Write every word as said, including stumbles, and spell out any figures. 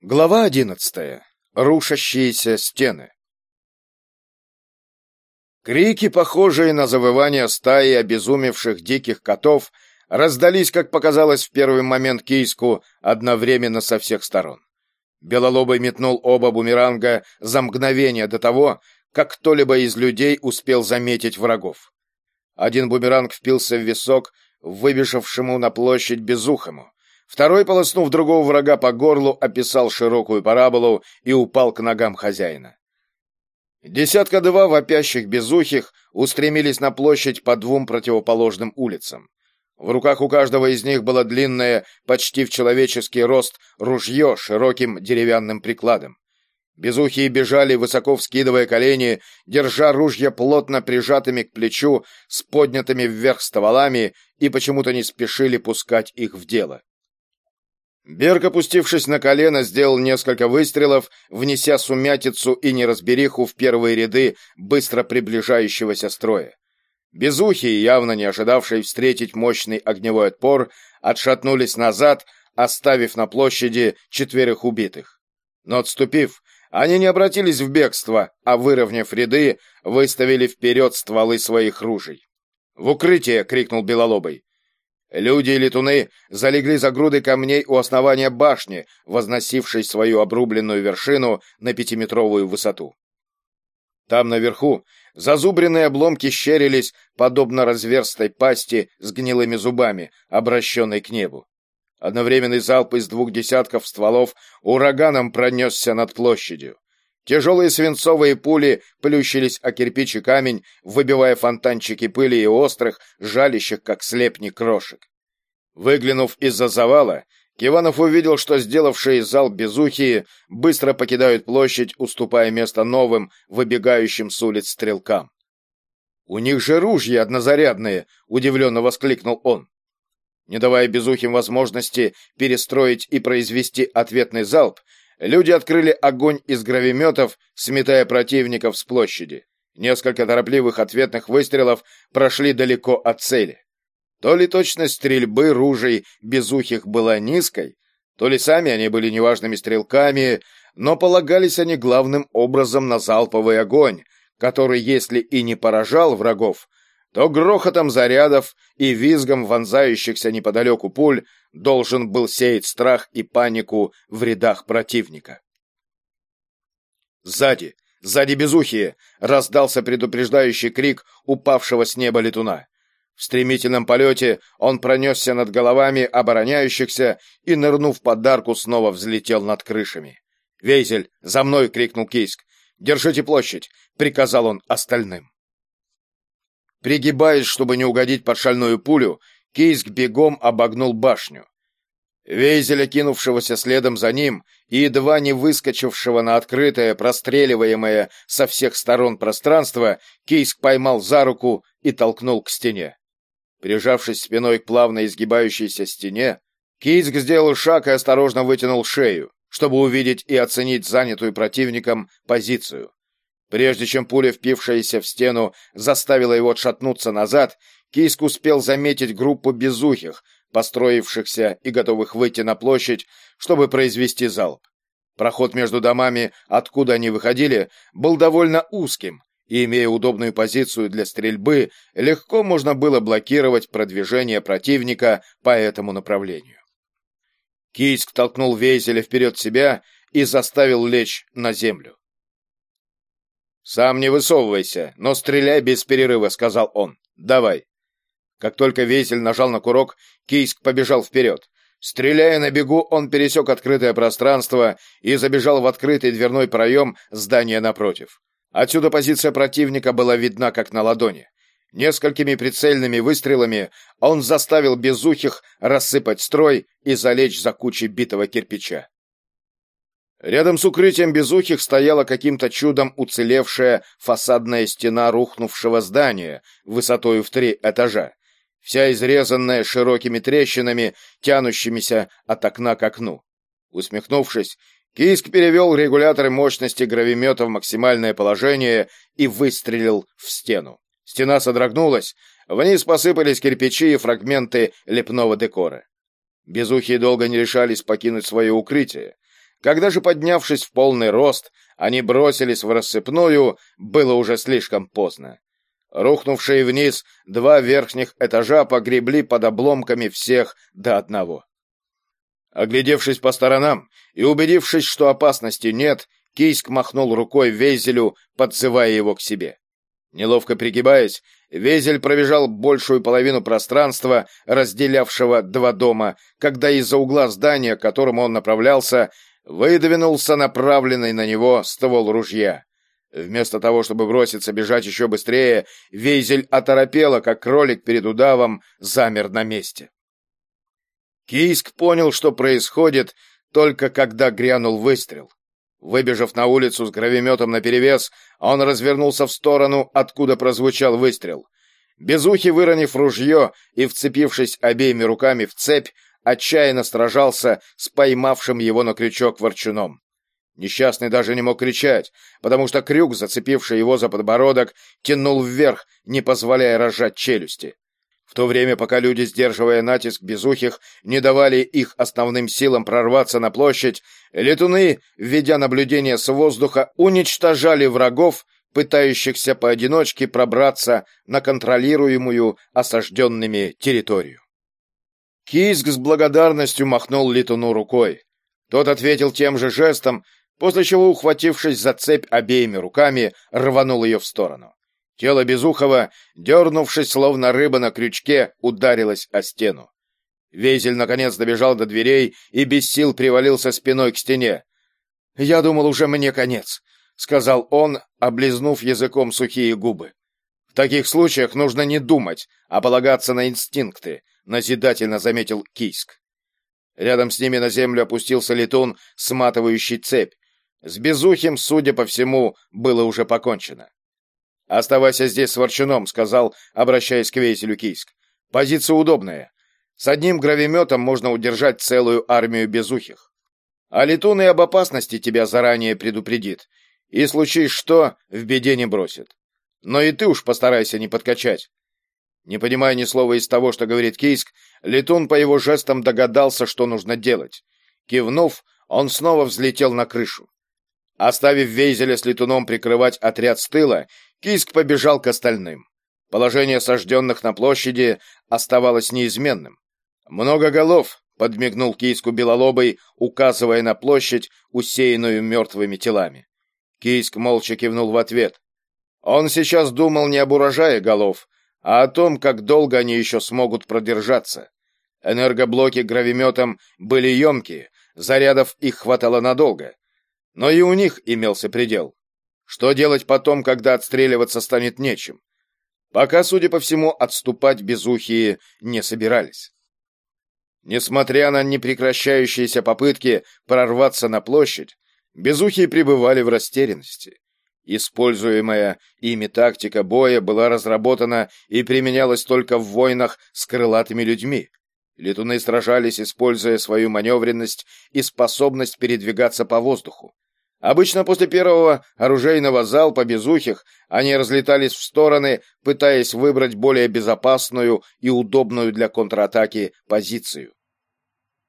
Глава одиннадцатая. Рушащиеся стены. Крики, похожие на завывание стаи обезумевших диких котов, раздались, как показалось в первый момент Кийску, одновременно со всех сторон. Белолобый метнул оба бумеранга за мгновение до того, как кто-либо из людей успел заметить врагов. Один бумеранг впился в висок выбежавшему на площадь безухому. Второй, полоснув другого врага по горлу, описал широкую параболу и упал к ногам хозяина. Десятка-два вопящих безухих устремились на площадь по двум противоположным улицам. В руках у каждого из них было длинное, почти в человеческий рост, ружье с широким деревянным прикладом. Безухие бежали, высоко вскидывая колени, держа ружья плотно прижатыми к плечу, с поднятыми вверх стволами, и почему-то не спешили пускать их в дело. Берг, опустившись на колено, сделал несколько выстрелов, внеся сумятицу и неразбериху в первые ряды быстро приближающегося строя. Безухие, явно не ожидавшие встретить мощный огневой отпор, отшатнулись назад, оставив на площади четверых убитых. Но отступив, они не обратились в бегство, а, выровняв ряды, выставили вперед стволы своих ружей. «В укрытие!» — крикнул Белолобый. Люди и летуны залегли за грудой камней у основания башни, возносившей свою обрубленную вершину на пятиметровую высоту. Там наверху зазубренные обломки щерились, подобно разверстой пасти с гнилыми зубами, обращенной к небу. Одновременный залп из двух десятков стволов ураганом пронесся над площадью. Тяжелые свинцовые пули плющились о кирпич и камень, выбивая фонтанчики пыли и острых, жалящих, как слепни, крошек. Выглянув из-за завала, Киванов увидел, что сделавшие залп безухие быстро покидают площадь, уступая место новым, выбегающим с улиц стрелкам. «У них же ружья однозарядные!» — удивленно воскликнул он. Не давая безухим возможности перестроить и произвести ответный залп, люди открыли огонь из гравиметов, сметая противников с площади. Несколько торопливых ответных выстрелов прошли далеко от цели. То ли точность стрельбы ружей безухих была низкой, то ли сами они были неважными стрелками, но полагались они главным образом на залповый огонь, который, если и не поражал врагов, то грохотом зарядов и визгом вонзающихся неподалеку пуль должен был сеять страх и панику в рядах противника. «Сзади! Сзади безухие!» — раздался предупреждающий крик упавшего с неба летуна. В стремительном полете он пронесся над головами обороняющихся и, нырнув под арку, снова взлетел над крышами. «Вейзель, за мной!» — крикнул Кийск. «Держите площадь!» — приказал он остальным. Пригибаясь, чтобы не угодить под шальную пулю, Кийск бегом обогнул башню. Вейзеля, кинувшегося следом за ним и едва не выскочившего на открытое, простреливаемое со всех сторон пространство, Кийск поймал за руку и толкнул к стене. Прижавшись спиной к плавно изгибающейся стене, Кийск сделал шаг и осторожно вытянул шею, чтобы увидеть и оценить занятую противником позицию. Прежде чем пуля, впившаяся в стену, заставила его отшатнуться назад, Кийск успел заметить группу безухих, построившихся и готовых выйти на площадь, чтобы произвести залп. Проход между домами, откуда они выходили, был довольно узким, и, имея удобную позицию для стрельбы, легко можно было блокировать продвижение противника по этому направлению. Кийск толкнул Вейзеля вперед себя и заставил лечь на землю. «Сам не высовывайся, но стреляй без перерыва», — сказал он. «Давай». Как только Вейзель нажал на курок, Кийск побежал вперед. Стреляя на бегу, он пересек открытое пространство и забежал в открытый дверной проем здания напротив. Отсюда позиция противника была видна как на ладони. Несколькими прицельными выстрелами он заставил безухих рассыпать строй и залечь за кучей битого кирпича. Рядом с укрытием безухих стояла каким-то чудом уцелевшая фасадная стена рухнувшего здания высотою в три этажа, вся изрезанная широкими трещинами, тянущимися от окна к окну. Усмехнувшись, Кийск перевел регуляторы мощности гравимета в максимальное положение и выстрелил в стену. Стена содрогнулась, вниз посыпались кирпичи и фрагменты лепного декора. Безухие долго не решались покинуть свое укрытие. Когда же, поднявшись в полный рост, они бросились в рассыпную, было уже слишком поздно. Рухнувшие вниз два верхних этажа погребли под обломками всех до одного. Оглядевшись по сторонам и убедившись, что опасности нет, Кийск махнул рукой Вейзелю, подзывая его к себе. Неловко пригибаясь, Вейзель пробежал большую половину пространства, разделявшего два дома, когда из-за угла здания, к которому он направлялся, выдвинулся направленный на него ствол ружья. Вместо того, чтобы броситься бежать еще быстрее, Вейзель оторопело, как кролик перед удавом, замер на месте. Кийск понял, что происходит, только когда грянул выстрел. Выбежав на улицу с гравиметом наперевес, он развернулся в сторону, откуда прозвучал выстрел. Безухий, выронив ружье и вцепившись обеими руками в цепь, отчаянно сражался с поймавшим его на крючок ворчуном. Несчастный даже не мог кричать, потому что крюк, зацепивший его за подбородок, тянул вверх, не позволяя разжать челюсти. В то время, пока люди, сдерживая натиск безухих, не давали их основным силам прорваться на площадь, летуны, введя наблюдение с воздуха, уничтожали врагов, пытающихся поодиночке пробраться на контролируемую осажденными территорию. Кийск с благодарностью махнул летуну рукой. Тот ответил тем же жестом, после чего, ухватившись за цепь обеими руками, рванул ее в сторону. Тело Безухова, дернувшись, словно рыба на крючке, ударилось о стену. Вейзель, наконец, добежал до дверей и без сил привалился спиной к стене. «Я думал, уже мне конец», — сказал он, облизнув языком сухие губы. «В таких случаях нужно не думать, а полагаться на инстинкты», — назидательно заметил Кийск. Рядом с ними на землю опустился летун, сматывающий цепь. С Безухим, судя по всему, было уже покончено. «Оставайся здесь с ворчуном», — сказал, обращаясь к Вейзелю Кийск. «Позиция удобная. С одним гравиметом можно удержать целую армию безухих. А летун и об опасности тебя заранее предупредит. И случись что, в беде не бросит. Но и ты уж постарайся не подкачать». Не понимая ни слова из того, что говорит Кийск, летун по его жестам догадался, что нужно делать. Кивнув, он снова взлетел на крышу. Оставив Вейзеля с летуном прикрывать отряд с тыла, Кийск побежал к остальным. Положение осажденных на площади оставалось неизменным. «Много голов», — подмигнул Кийску Белолобый, указывая на площадь, усеянную мертвыми телами. Кийск молча кивнул в ответ. Он сейчас думал не об урожае голов, а о том, как долго они еще смогут продержаться. Энергоблоки гравиметом были емкие, зарядов их хватало надолго. Но и у них имелся предел. Что делать потом, когда отстреливаться станет нечем? Пока, судя по всему, отступать безухие не собирались. Несмотря на непрекращающиеся попытки прорваться на площадь, безухие пребывали в растерянности. Используемая ими тактика боя была разработана и применялась только в войнах с крылатыми людьми. Летуны сражались, используя свою маневренность и способность передвигаться по воздуху. Обычно после первого оружейного залпа безухих они разлетались в стороны, пытаясь выбрать более безопасную и удобную для контратаки позицию.